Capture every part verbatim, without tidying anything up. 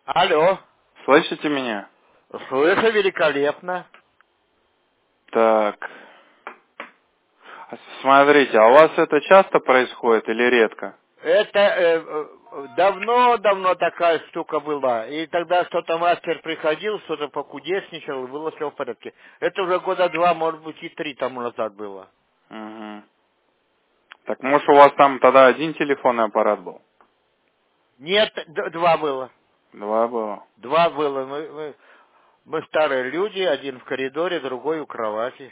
Алло. Слышите меня? Слышу великолепно. Так. Смотрите, а у вас это часто происходит или редко? Это э, э, давно-давно такая штука была. И тогда что-то мастер приходил, что-то покудесничал, и было все в порядке. Это уже года два, может быть, и три тому назад было. Угу. Так может у вас там тогда один телефонный аппарат был? Нет, д- два было. Два было. Два было. Мы, мы, мы старые люди, один в коридоре, другой у кровати.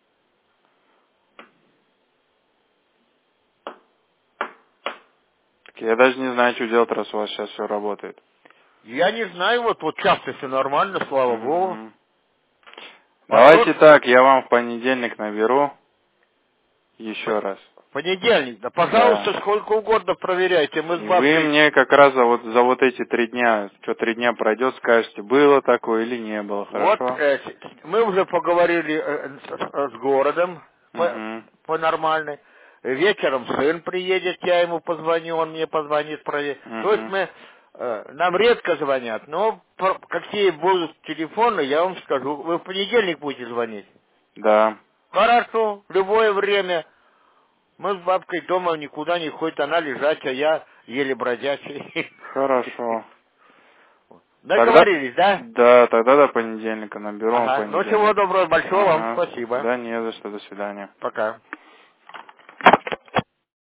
Так я даже не знаю, что делать, раз у вас сейчас все работает. Я не знаю, вот, вот часто все нормально, слава богу. Угу. Давайте Мотор так, я вам в понедельник наберу еще раз. понедельник, да, Да. пожалуйста, сколько угодно проверяйте. Мы с И вы бабкой. мне как раз за вот, за вот эти три дня, что три дня пройдет, скажете, было такое или не было, Вот хорошо? э, с- мы уже поговорили э, с, с городом по, Угу. по нормальной. Вечером сын приедет, я ему позвоню, он мне позвонит, проверит. То есть Угу. мы э, нам редко звонят, но про- какие будут телефоны, я вам скажу. Вы в понедельник будете звонить? Да. Хорошо, в любое время. Мы с бабкой дома никуда не ходит, она лежачая, я еле бродячий. Хорошо. Тогда, Договорились, да? да, тогда до понедельника наберу вам в Ага. Ну, всего понедельник. доброго, большого вам Ага. спасибо. Да не за что, до свидания. Пока.